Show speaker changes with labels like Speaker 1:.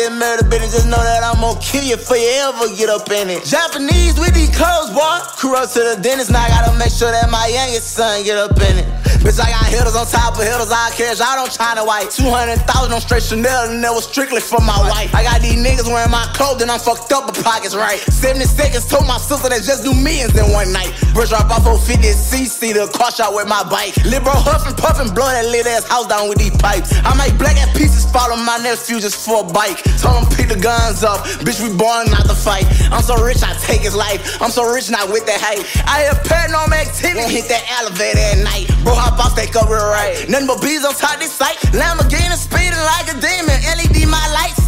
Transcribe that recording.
Speaker 1: get married to bitch, just know that I'm gon' kill you before you ever get up in it. Japanese with these clothes, boy. Crew up to the dentist, now I gotta make sure that my youngest son get up in it. Bitch, I got hitters on top of hitters, I cash out on China White. 200,000 on straight Chanel, and that was strictly for my wife. I got these niggas wearing my clothing, I'm fucked up, but pockets right. 70 seconds told my sister that just do millions in one night. Brush drop off 450cc to car shot with my bike. Lil' bro huffin', puffin', blow that lit ass house down with these pipes. I make black ass pieces follow my nephew just for a bike. Told him pick the guns up, bitch we born not to fight. I'm so rich I take his life, I'm so rich not with that hype. I have paranormal activity, hit that elevator at night. Bro hop off, take up real right. Nothing but bees on top this site. Lamborghini speeding like a demon, LED my lights.